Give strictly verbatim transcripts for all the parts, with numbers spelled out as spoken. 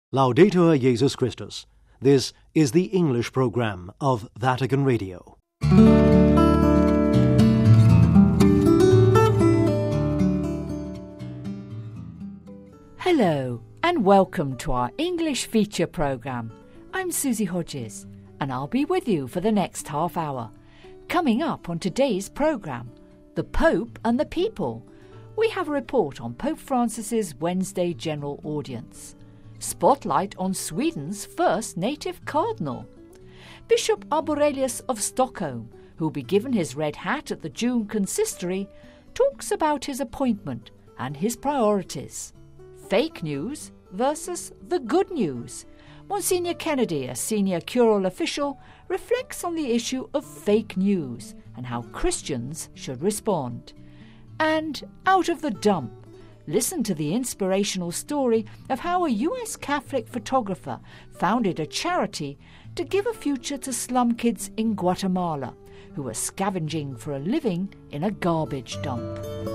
Laudetur Jesus Christus. This is the English program of Vatican Radio. Hello and welcome to our English feature program. I'm Susie Hodges and I'll be with you for the next half hour. Coming up on today's program, the Pope and the People. We have a report on Pope Francis's Wednesday General Audience. Spotlight on Sweden's first native cardinal. Bishop Arborelius of Stockholm, who will be given his red hat at the June consistory, talks about his appointment and his priorities. Fake news versus the good news. Monsignor Kennedy, a senior curule official, reflects on the issue of fake news and how Christians should respond. And out of the dump, listen to the inspirational story of how a U S Catholic photographer founded a charity to give a future to slum kids in Guatemala who are scavenging for a living in a garbage dump.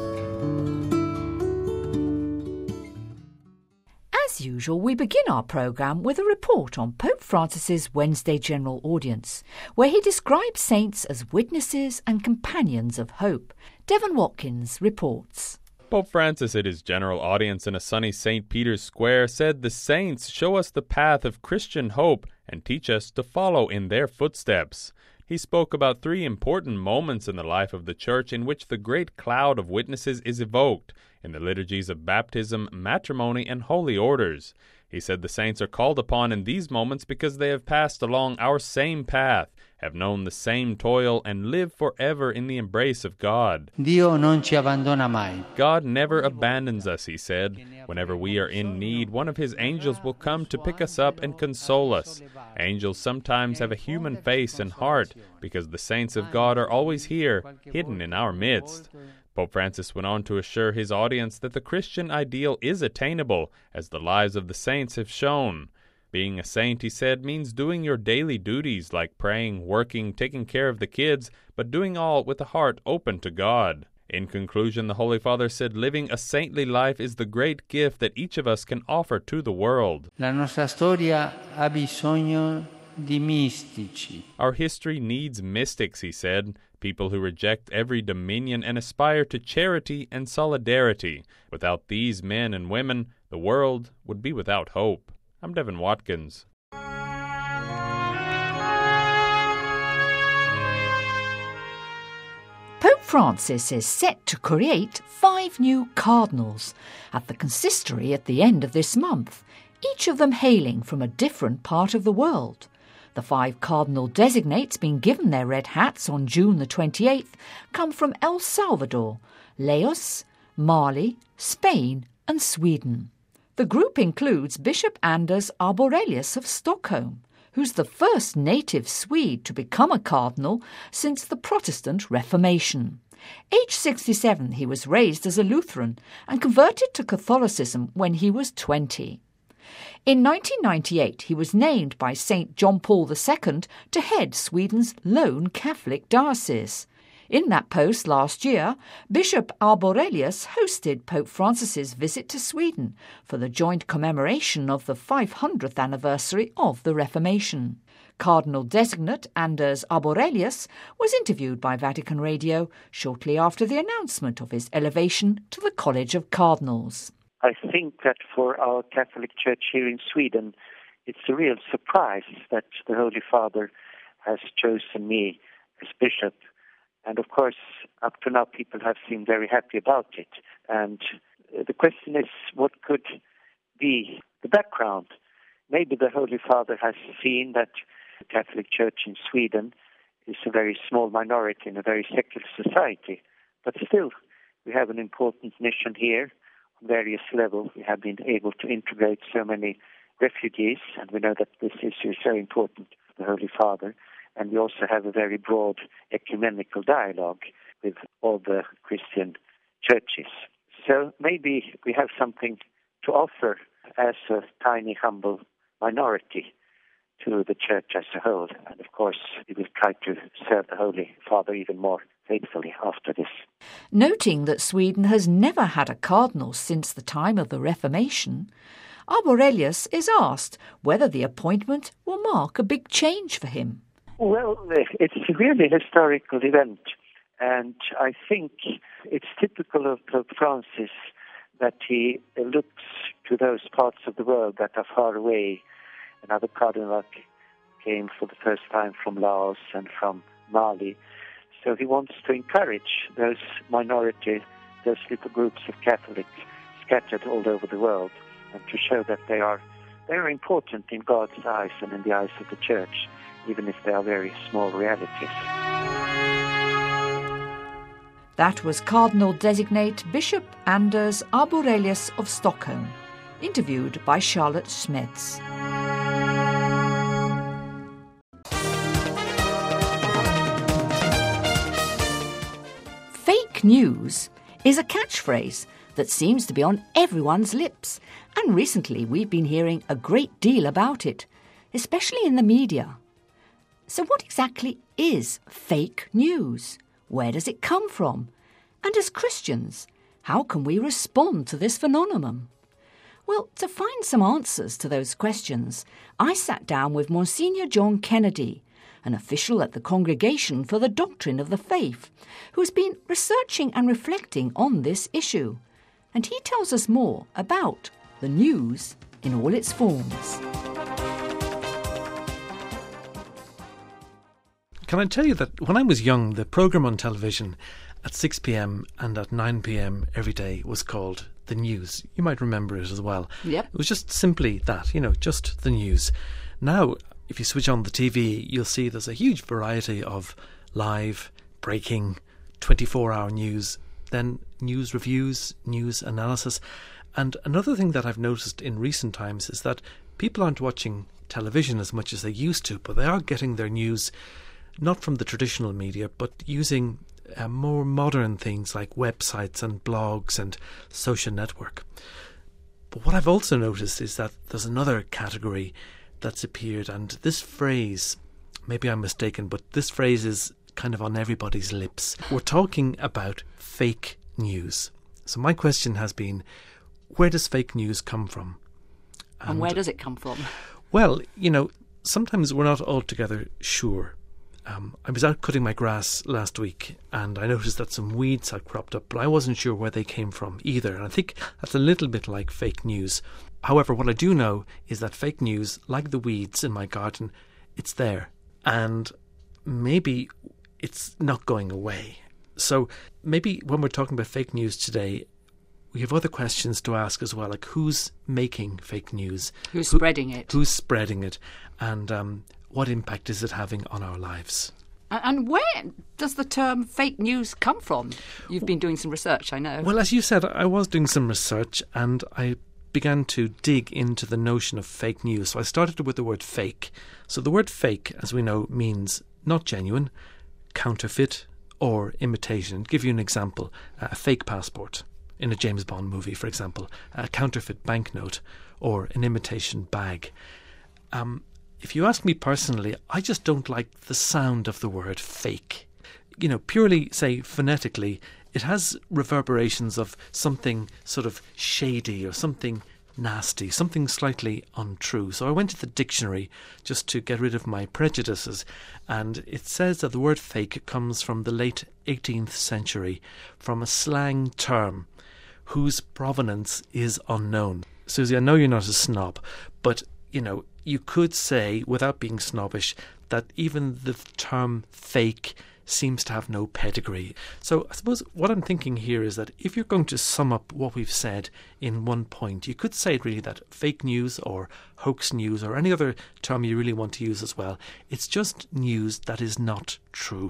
As usual, we begin our programme with a report on Pope Francis's Wednesday General Audience, where he describes saints as witnesses and companions of hope. Devon Watkins reports. Pope Francis at his general audience in a sunny Saint Peter's Square said the saints show us the path of Christian hope and teach us to follow in their footsteps. He spoke about three important moments in the life of the Church in which the great cloud of witnesses is evoked, in the liturgies of baptism, matrimony, and holy orders. He said the saints are called upon in these moments because they have passed along our same path, have known the same toil, and live forever in the embrace of God. Dio non ci abbandona mai. God never abandons us, he said. Whenever we are in need, one of his angels will come to pick us up and console us. Angels sometimes have a human face and heart, because the saints of God are always here, hidden in our midst. Pope Francis went on to assure his audience that the Christian ideal is attainable, as the lives of the saints have shown. Being a saint, he said, means doing your daily duties like praying, working, taking care of the kids, but doing all with a heart open to God. In conclusion, the Holy Father said living a saintly life is the great gift that each of us can offer to the world. La nostra storia ha bisogno di mistici. Our history needs mystics, he said, people who reject every dominion and aspire to charity and solidarity. Without these men and women, the world would be without hope. I'm Devon Watkins. Pope Francis is set to create five new cardinals at the consistory at the end of this month, each of them hailing from a different part of the world. The five cardinal designates being given their red hats on June the twenty-eighth come from El Salvador, Laos, Mali, Spain and Sweden. The group includes Bishop Anders Arborelius of Stockholm, who's the first native Swede to become a cardinal since the Protestant Reformation. Aged sixty-seven, he was raised as a Lutheran and converted to Catholicism when he was twenty. In nineteen ninety-eight, he was named by Saint John Paul the Second to head Sweden's lone Catholic diocese. In that post last year, Bishop Arborelius hosted Pope Francis's visit to Sweden for the joint commemoration of the five hundredth anniversary of the Reformation. Cardinal designate Anders Arborelius was interviewed by Vatican Radio shortly after the announcement of his elevation to the College of Cardinals. I think that for our Catholic Church here in Sweden, it's a real surprise that the Holy Father has chosen me as bishop. And of course, up to now, people have seemed very happy about it. And the question is, what could be the background? Maybe the Holy Father has seen that the Catholic Church in Sweden is a very small minority in a very secular society. But still, we have an important mission here. On various levels, we have been able to integrate so many refugees, and we know that this issue is very important to the Holy Father. And we also have a very broad ecumenical dialogue with all the Christian churches. So maybe we have something to offer as a tiny, humble minority to the Church as a whole. And of course, we will try to serve the Holy Father even more faithfully after this. Noting that Sweden has never had a cardinal since the time of the Reformation, Arborelius is asked whether the appointment will mark a big change for him. Well, it's really a historical event, and I think it's typical of Pope Francis that he looks to those parts of the world that are far away. Another cardinal came for the first time from Laos and from Mali. So he wants to encourage those minority, those little groups of Catholics scattered all over the world, and to show that they are they are important in God's eyes and in the eyes of the Church, even if they are very small realities. That was Cardinal-designate Bishop Anders Arborelius of Stockholm, interviewed by Charlotte Smeds. Fake news is a catchphrase that seems to be on everyone's lips, and recently we've been hearing a great deal about it, especially in the media. So what exactly is fake news? Where does it come from? And as Christians, how can we respond to this phenomenon? Well, to find some answers to those questions, I sat down with Monsignor John Kennedy, an official at the Congregation for the Doctrine of the Faith, who's been researching and reflecting on this issue. And he tells us more about the news in all its forms. Can I tell you that when I was young, the programme on television at six p.m. and at nine p.m. every day was called The News. You might remember it as well. Yep. It was just simply that, you know, just the news. Now, if you switch on the T V, you'll see there's a huge variety of live, breaking, twenty-four hour news, then news reviews, news analysis. And another thing that I've noticed in recent times is that people aren't watching television as much as they used to, but they are getting their news not from the traditional media, but using uh, more modern things like websites and blogs and social network. But what I've also noticed is that there's another category that's appeared, and this phrase, maybe I'm mistaken, but this phrase is kind of on everybody's lips. We're talking about fake news. So my question has been, where does fake news come from? And, and where does it come from? Well, you know, sometimes we're not altogether sure. Um, I was out cutting my grass last week and I noticed that some weeds had cropped up, but I wasn't sure where they came from either. And I think that's a little bit like fake news. However, what I do know is that fake news, like the weeds in my garden, it's there. And maybe it's not going away. So maybe when we're talking about fake news today, we have other questions to ask as well, like who's making fake news? Who's Who, spreading it? Who's spreading it? And um, what impact is it having on our lives? And where does the term fake news come from? You've been doing some research, I know. Well, as you said, I was doing some research and I began to dig into the notion of fake news. So I started with the word fake. So the word fake, as we know, means not genuine, counterfeit, or imitation. I'll give you an example. A fake passport in a James Bond movie, for example, a counterfeit banknote, or an imitation bag. Um, if you ask me personally, I just don't like the sound of the word fake. You know, purely, say, phonetically, it has reverberations of something sort of shady or something nasty, something slightly untrue. So I went to the dictionary just to get rid of my prejudices, and it says that the word fake comes from the late eighteenth century, from a slang term whose provenance is unknown. Susie, I know you're not a snob, but, you know, you could say, without being snobbish, that even the term fake seems to have no pedigree. So I suppose what I'm thinking here is that if you're going to sum up what we've said in one point, you could say really that fake news or hoax news or any other term you really want to use as well, it's just news that is not true.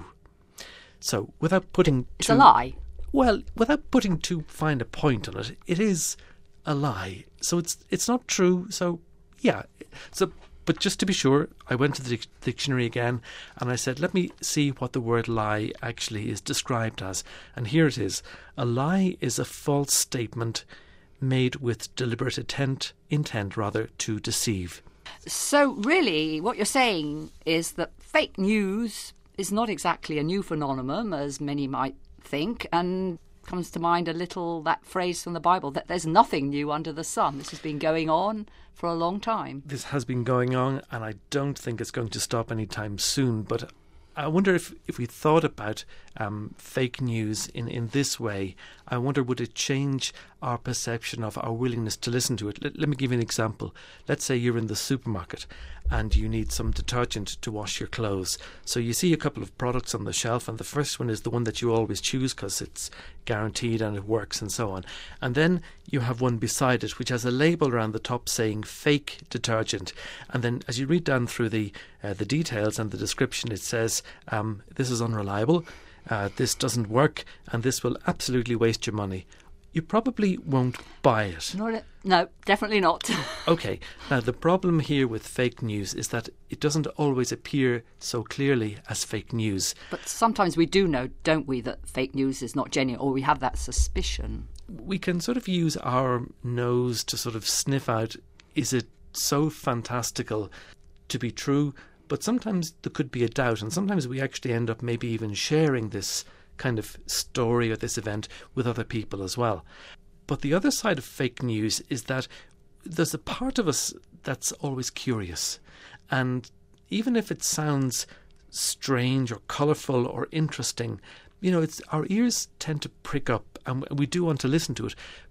So without putting It's too, a lie. Well, without putting too fine a point on it, it is a lie. So it's it's not true. So yeah. So But just to be sure, I went to the dic- dictionary again and I said, let me see what the word lie actually is described as. And here it is. A lie is a false statement made with deliberate intent, intent rather, to deceive. So really, what you're saying is that fake news is not exactly a new phenomenon, as many might think, and comes to mind a little that phrase from the Bible that there's nothing new under the sun. This has been going on for a long time. This has been going on, and I don't think it's going to stop anytime soon. But I wonder if, if we thought about um, fake news in, in this way, I wonder would it change our perception of our willingness to listen to it. Let, let me give you an example. Let's say you're in the supermarket and you need some detergent to wash your clothes. So you see a couple of products on the shelf, and the first one is the one that you always choose because it's guaranteed and it works and so on. And then you have one beside it which has a label around the top saying fake detergent. And then as you read down through the uh, the details and the description, it says um, this is unreliable, uh, this doesn't work, and this will absolutely waste your money. You probably won't buy it. Not a, no, definitely not. Okay, now the problem here with fake news is that it doesn't always appear so clearly as fake news. But sometimes we do know, don't we, that fake news is not genuine, or we have that suspicion. We can sort of use our nose to sort of sniff out, is it so fantastical to be true? But sometimes there could be a doubt, and sometimes we actually end up maybe even sharing this kind of story or this event with other people as well. But the other side of fake news is that there's a part of us that's always curious, and even if it sounds strange or colourful or interesting, you know, it's our ears tend to prick up, and we do want to listen to it.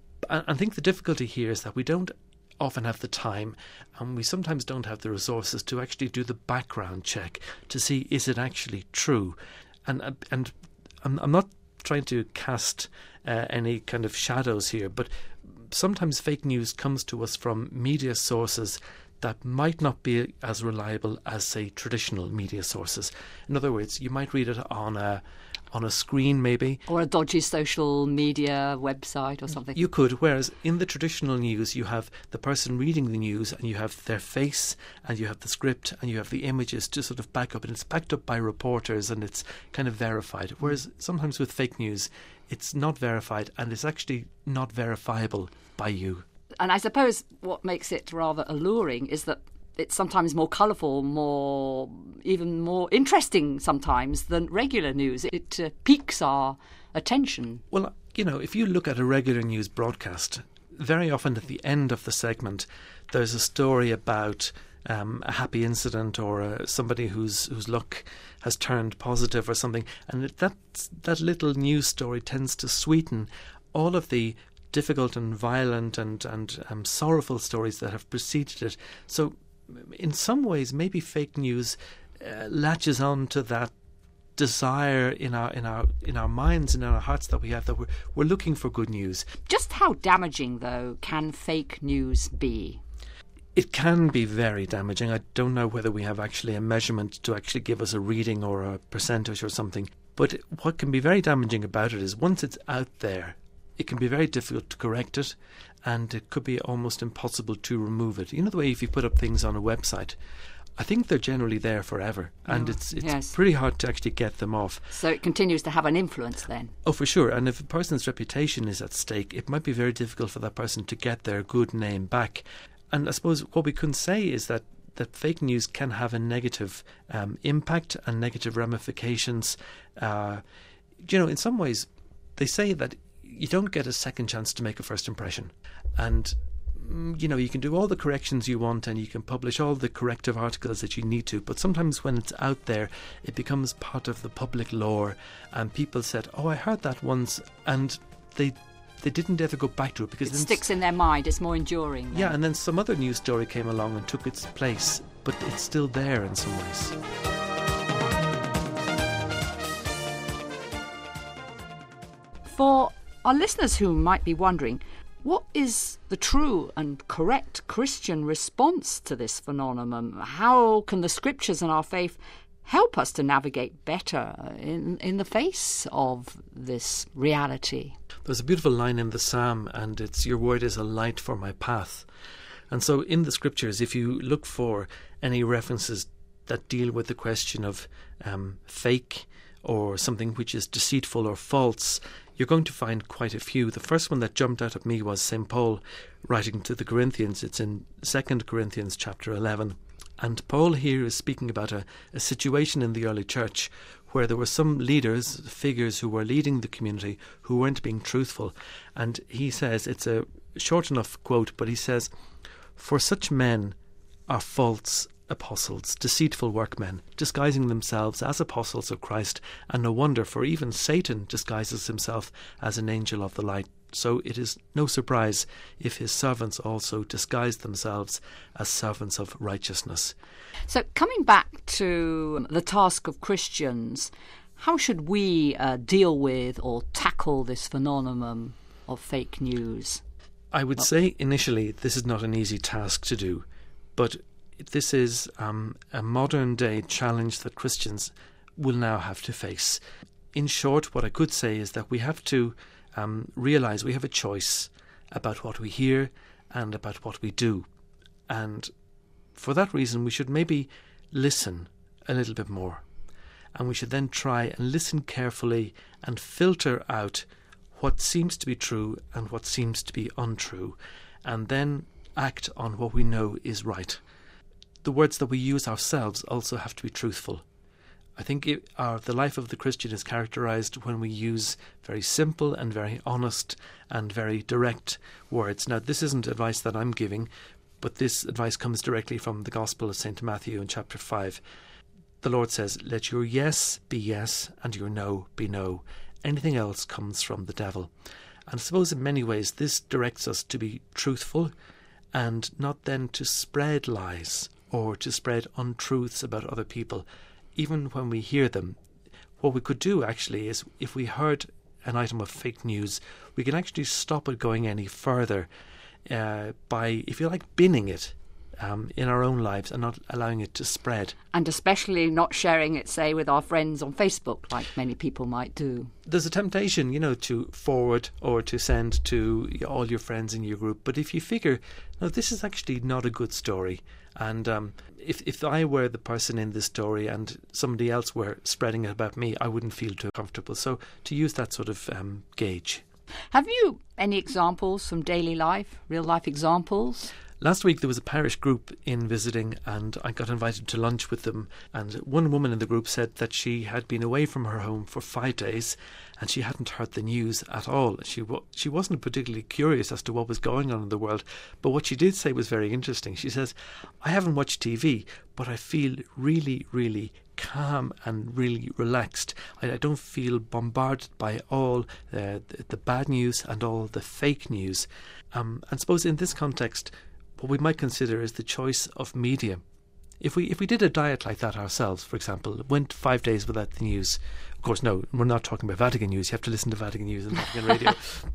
I think the difficulty here is that we don't often have the time, and we sometimes don't have the resources to actually do the background check to see, is it actually true? And and I'm, I'm not trying to cast uh, any kind of shadows here, but sometimes fake news comes to us from media sources that might not be as reliable as, say, traditional media sources. In other words, you might read it on a on a screen maybe. Or a dodgy social media website or something. You could, whereas in the traditional news you have the person reading the news and you have their face and you have the script and you have the images to sort of back up, and it's backed up by reporters and it's kind of verified. Whereas sometimes with fake news it's not verified and it's actually not verifiable by you. And I suppose what makes it rather alluring is that it's sometimes more colourful, more even more interesting sometimes than regular news. It uh, piques our attention. Well, you know, if you look at a regular news broadcast, very often at the end of the segment there's a story about um, a happy incident or uh, somebody whose whose luck has turned positive or something, and that that little news story tends to sweeten all of the difficult and violent and, and um, sorrowful stories that have preceded it. So in some ways, maybe fake news uh, latches on to that desire in our in our in our minds and in our hearts that we have, that we're we're looking for good news. Just how damaging, though, can fake news be? It can be very damaging. I don't know whether we have actually a measurement to actually give us a reading or a percentage or something. But what can be very damaging about it is once it's out there, it can be very difficult to correct it, and it could be almost impossible to remove it. You know the way if you put up things on a website, I think they're generally there forever, and oh, it's it's yes. pretty hard to actually get them off. So it continues to have an influence then? Oh, for sure. And if a person's reputation is at stake, it might be very difficult for that person to get their good name back. And I suppose what we can say is that that fake news can have a negative um, impact and negative ramifications. Uh, you know, in some ways, they say that you don't get a second chance to make a first impression. And, you know, you can do all the corrections you want and you can publish all the corrective articles that you need to, but sometimes when it's out there, it becomes part of the public lore, and people said, oh, I heard that once, and they they didn't ever go back to it because it sticks in their mind. It's more enduring then. Yeah, and then some other news story came along and took its place, but it's still there in some ways. For our listeners who might be wondering, what is the true and correct Christian response to this phenomenon? How can the scriptures and our faith help us to navigate better in, in the face of this reality? There's a beautiful line in the Psalm, and it's, your word is a light for my path. And so in the scriptures, if you look for any references that deal with the question of um, fake or something which is deceitful or false, you're going to find quite a few. The first one that jumped out at me was Saint Paul writing to the Corinthians. It's in Second Corinthians chapter eleven. And Paul here is speaking about a, a situation in the early church where there were some leaders, figures who were leading the community who weren't being truthful. And he says, it's a short enough quote, but he says, "For such men are false apostles, deceitful workmen, disguising themselves as apostles of Christ, and no wonder, for even Satan disguises himself as an angel of the light. So it is no surprise if his servants also disguise themselves as servants of righteousness." So coming back to the task of Christians, how should we uh, deal with or tackle this phenomenon of fake news? I would well, say initially this is not an easy task to do, but this is um, a modern day challenge that Christians will now have to face. In short, what I could say is that we have to um, realise we have a choice about what we hear and about what we do. And for that reason, we should maybe listen a little bit more. And we should then try and listen carefully and filter out what seems to be true and what seems to be untrue, and then act on what we know is right. The words that we use ourselves also have to be truthful. I think it, our, the life of the Christian is characterised when we use very simple and very honest and very direct words. Now, this isn't advice that I'm giving, but this advice comes directly from the Gospel of Saint Matthew in chapter five. The Lord says, "Let your yes be yes and your no be no. Anything else comes from the devil." And I suppose in many ways this directs us to be truthful and not then to spread lies or to spread untruths about other people, even when we hear them. What we could do actually is, if we heard an item of fake news, we can actually stop it going any further uh, by, if you like, binning it um, in our own lives and not allowing it to spread. And especially not sharing it, say, with our friends on Facebook, like many people might do. There's a temptation, you know, to forward or to send to all your friends in your group. But if you figure, no, this is actually not a good story, and um, if if I were the person in this story and somebody else were spreading it about me, I wouldn't feel too comfortable. So to use that sort of um, gauge. Have you any examples from daily life, real life examples? Last week there was a parish group in visiting, and I got invited to lunch with them, and one woman in the group said that she had been away from her home for five days and she hadn't heard the news at all. She w- she wasn't particularly curious as to what was going on in the world, but what she did say was very interesting. She says, "I haven't watched T V, but I feel really, really calm and really relaxed. I, I don't feel bombarded by all uh, the, the bad news and all the fake news." Um, and suppose in this context, what we might consider is the choice of media. If we if we did a diet like that ourselves, for example, went five days without the news, of course, no, we're not talking about Vatican News. You have to listen to Vatican News and Vatican Radio.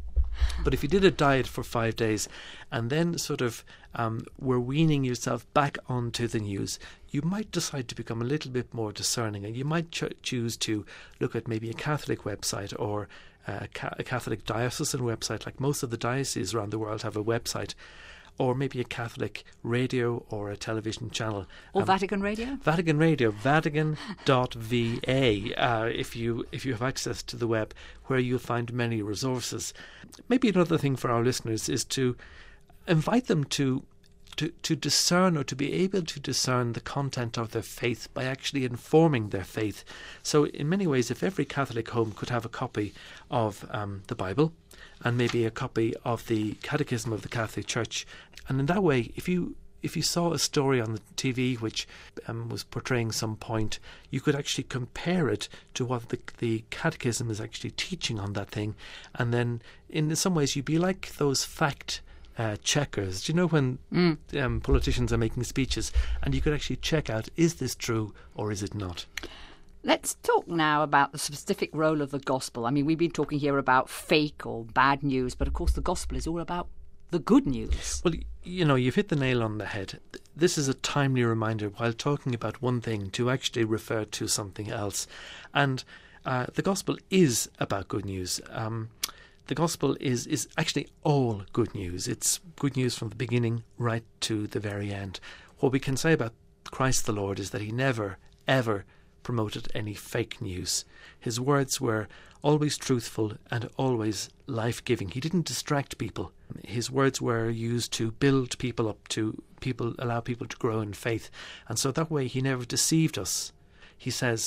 But if you did a diet for five days and then sort of um, were weaning yourself back onto the news, you might decide to become a little bit more discerning, and you might ch- choose to look at maybe a Catholic website or a, ca- a Catholic diocesan website, like most of the dioceses around the world have a website, or maybe a Catholic radio or a television channel. Or um, Vatican Radio? Vatican Radio, vatican dot v a, uh, if you if you have access to the web, where you'll find many resources. Maybe another thing for our listeners is to invite them to to, to discern or to be able to discern the content of their faith by actually informing their faith. So in many ways, if every Catholic home could have a copy of um, the Bible and maybe a copy of the Catechism of the Catholic Church, and in that way, if you if you saw a story on the T V which um, was portraying some point, you could actually compare it to what the, the Catechism is actually teaching on that thing, and then in some ways you'd be like those fact uh, checkers. Do you know when mm. um, politicians are making speeches, and you could actually check out, is this true or is it not? Let's talk now about the specific role of the gospel. I mean, we've been talking here about fake or bad news, but of course the gospel is all about the good news. Well, you know, you've hit the nail on the head. This is a timely reminder while talking about one thing to actually refer to something else. And uh, the gospel is about good news. Um, the gospel is, is actually all good news. It's good news from the beginning right to the very end. What we can say about Christ the Lord is that he never, ever promoted any fake news. His words were always truthful and always life-giving. He didn't distract people. His words were used to build people up, to people allow people to grow in faith. And so that way he never deceived us. He says,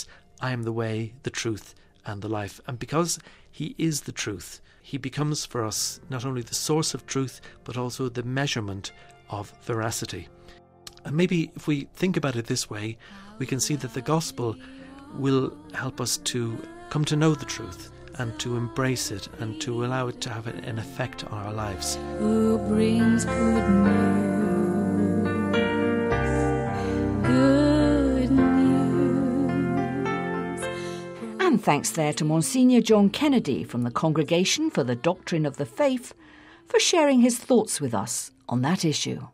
I am the way, the truth, and the life. And because he is the truth, he becomes for us not only the source of truth, but also the measurement of veracity. And maybe if we think about it this way, we can see that the gospel will help us to come to know the truth and to embrace it and to allow it to have an effect on our lives. Who brings good news? Good news. And thanks there to Monsignor John Kennedy from the Congregation for the Doctrine of the Faith for sharing his thoughts with us on that issue.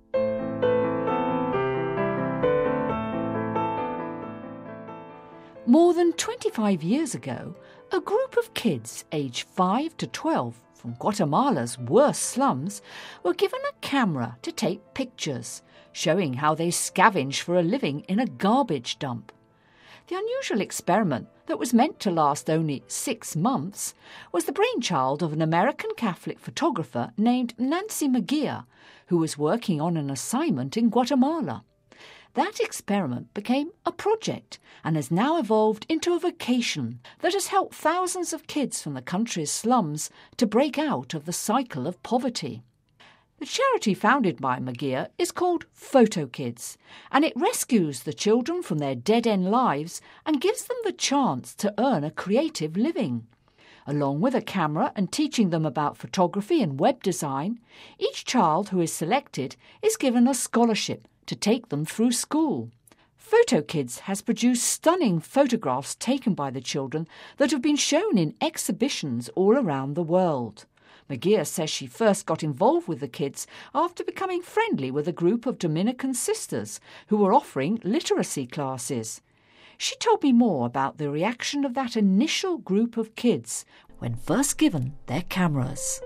More than twenty-five years ago, a group of kids aged five to twelve from Guatemala's worst slums were given a camera to take pictures, showing how they scavenge for a living in a garbage dump. The unusual experiment that was meant to last only six months was the brainchild of an American Catholic photographer named Nancy McGeer, who was working on an assignment in Guatemala. That experiment became a project and has now evolved into a vocation that has helped thousands of kids from the country's slums to break out of the cycle of poverty. The charity founded by McGeer is called Photo Kids, and it rescues the children from their dead-end lives and gives them the chance to earn a creative living. Along with a camera and teaching them about photography and web design, each child who is selected is given a scholarship to take them through school. Photo Kids has produced stunning photographs taken by the children that have been shown in exhibitions all around the world. McGeer says she first got involved with the kids after becoming friendly with a group of Dominican sisters who were offering literacy classes. She told me more about the reaction of that initial group of kids when first given their cameras.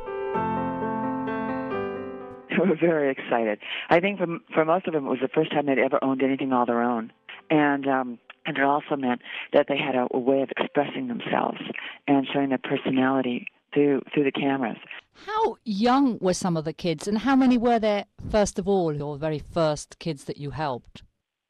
They were very excited. I think for, for most of them, it was the first time they'd ever owned anything all their own. And um, and it also meant that they had a, a way of expressing themselves and showing their personality through through the cameras. How young were some of the kids, and how many were there, first of all, your very first kids that you helped?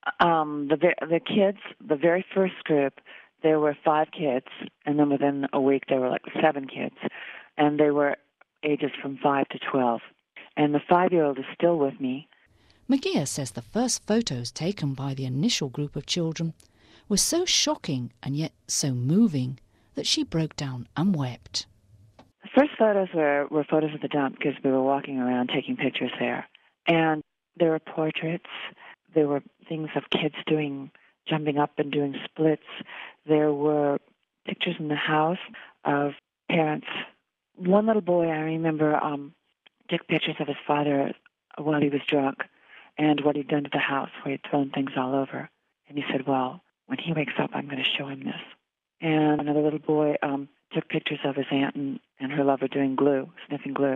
Um, the the kids, the very first group, there were five kids, and then within a week there were like seven kids, and they were ages from five to twelve. And the five-year-old is still with me. McGeer says the first photos taken by the initial group of children were so shocking and yet so moving that she broke down and wept. The first photos were, were photos of the dump because we were walking around taking pictures there. And there were portraits. There were things of kids doing, jumping up and doing splits. There were pictures in the house of parents. One little boy, I remember, um, took pictures of his father while he was drunk and what he'd done to the house, where he'd thrown things all over. And he said, well, when he wakes up, I'm going to show him this. And another little boy um, took pictures of his aunt and, and her lover doing glue, sniffing glue.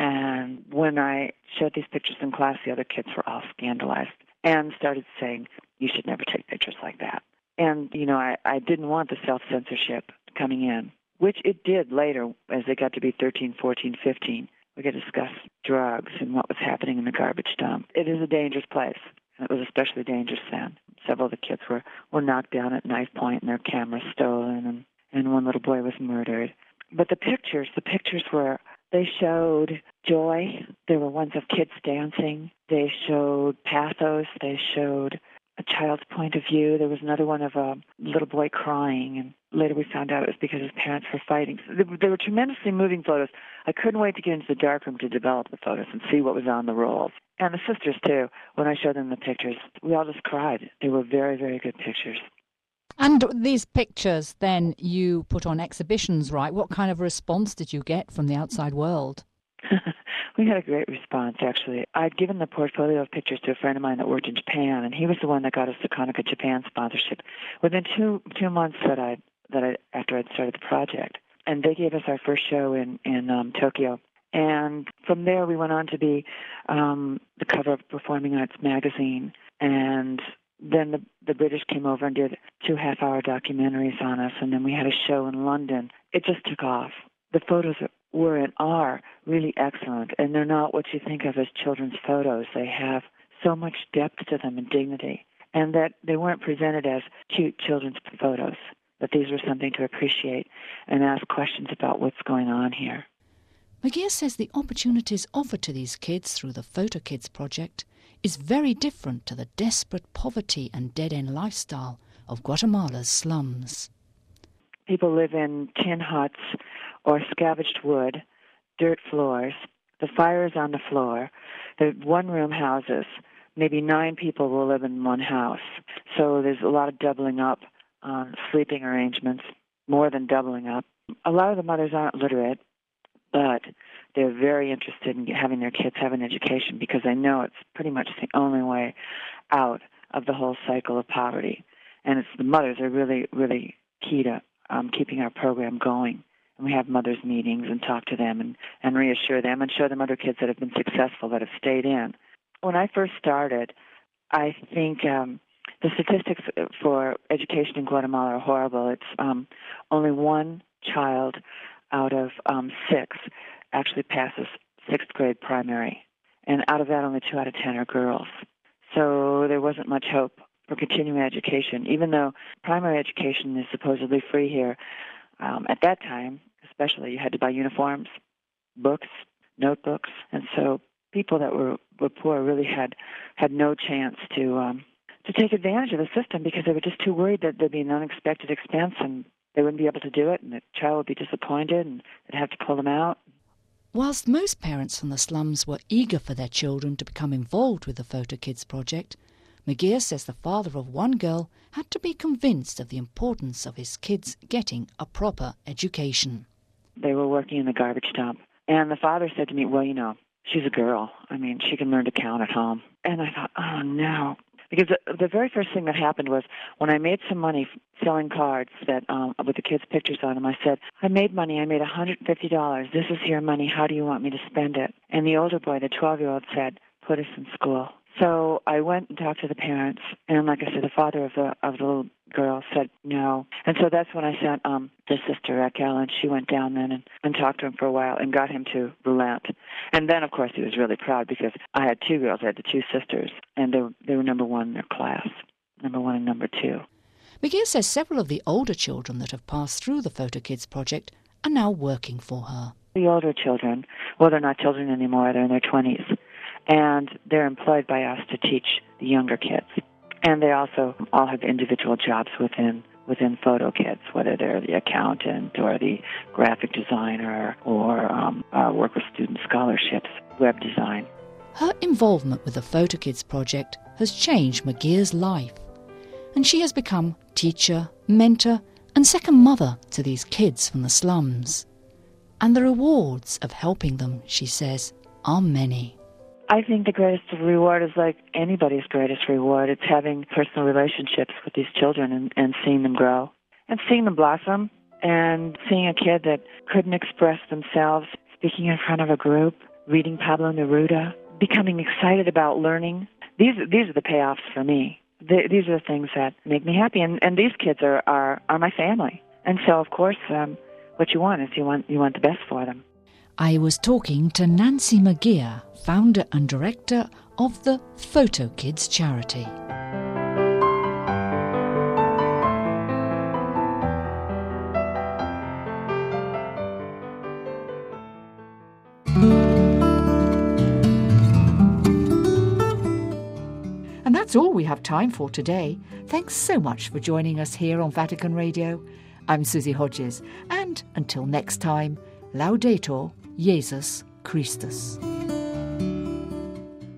And when I showed these pictures in class, the other kids were all scandalized and started saying, you should never take pictures like that. And, you know, I, I didn't want the self-censorship coming in, which it did later as they got to be thirteen, fourteen, fifteen. We could discuss drugs and what was happening in the garbage dump. It is a dangerous place, and it was especially dangerous then. Several of the kids were, were knocked down at knife point and their cameras stolen, and, and one little boy was murdered. But the pictures, the pictures were, they showed joy. There were ones of kids dancing. They showed pathos. They showed a child's point of view. There was another one of a little boy crying, and later we found out it was because his parents were fighting. So they, they were tremendously moving photos. I couldn't wait to get into the darkroom to develop the photos and see what was on the rolls. And the sisters, too, when I showed them the pictures, we all just cried. They were very, very good pictures. And these pictures, then, you put on exhibitions, right? What kind of response did you get from the outside world? We had a great response, actually. I'd given the portfolio of pictures to a friend of mine that worked in Japan, and he was the one that got us the Konica Japan sponsorship within two two months that I that I after I'd started the project. And they gave us our first show in in um, Tokyo. And from there, we went on to be um, the cover of Performing Arts magazine. And then the the British came over and did two half-hour documentaries on us. And then we had a show in London. It just took off. The photos were and are really excellent, and they're not what you think of as children's photos. They have so much depth to them and dignity. and that they weren't presented as cute children's photos, that these were something to appreciate and ask questions about what's going on here. Magir says the opportunities offered to these kids through the Photo Kids project is very different to the desperate poverty and dead-end lifestyle of Guatemala's slums. People live in tin huts or scavenged wood, dirt floors. The fire is on the floor. They're one-room houses. Maybe nine people will live in one house. So there's a lot of doubling up on sleeping arrangements, more than doubling up. A lot of the mothers aren't literate, but they're very interested in having their kids have an education because they know it's pretty much the only way out of the whole cycle of poverty. And it's the mothers are really, really key to um, keeping our program going. And we have mothers' meetings and talk to them and, and reassure them and show them other kids that have been successful, that have stayed in. When I first started, I think um, the statistics for education in Guatemala are horrible. It's um, only one child out of um, six actually passes sixth grade primary. And out of that, only two out of ten are girls. So there wasn't much hope for continuing education, even though primary education is supposedly free here. Um, at that time, especially, you had to buy uniforms, books, notebooks. And so people that were, were poor really had, had no chance to um, to take advantage of the system because they were just too worried that there'd be an unexpected expense and they wouldn't be able to do it, and the child would be disappointed, and they'd have to pull them out. Whilst most parents from the slums were eager for their children to become involved with the Photo Kids project, Magir says the father of one girl had to be convinced of the importance of his kids getting a proper education. They were working in the garbage dump, and the father said to me, well, you know, she's a girl. I mean, she can learn to count at home. And I thought, oh, no. Because the, the very first thing that happened was when I made some money selling cards that um, with the kids' pictures on them, I said, I made money. I made one hundred fifty dollars. This is your money. How do you want me to spend it? And the older boy, the twelve-year-old, said, put us in school. So I went and talked to the parents, and like I said, the father of the of the little girl said no. And so that's when I sent um, the sister, Raquel, and she went down then and, and talked to him for a while and got him to relent. And then, of course, he was really proud because I had two girls. I had the two sisters, and they were, they were number one in their class, number one and number two. Magir says several of the older children that have passed through the Photo Kids project are now working for her. The older children, well, they're not children anymore. They're in their twenties. And they're employed by us to teach the younger kids. And they also all have individual jobs within within Photo Kids, whether they're the accountant or the graphic designer or um, uh, work with student scholarships, web design. Her involvement with the Photo Kids project has changed Magir's life. And she has become teacher, mentor, and second mother to these kids from the slums. And the rewards of helping them, she says, are many. I think the greatest reward is like anybody's greatest reward. It's having personal relationships with these children and, and seeing them grow and seeing them blossom and seeing a kid that couldn't express themselves, speaking in front of a group, reading Pablo Neruda, becoming excited about learning. These, these are the payoffs for me. The, these are the things that make me happy. And, and these kids are, are, are my family. And so, of course, um, what you want is you want, you want the best for them. I was talking to Nancy Magir, founder and director of the Photo Kids charity. And that's all we have time for today. Thanks so much for joining us here on Vatican Radio. I'm Susie Hodges, and until next time, Laudetur Jesus Christus.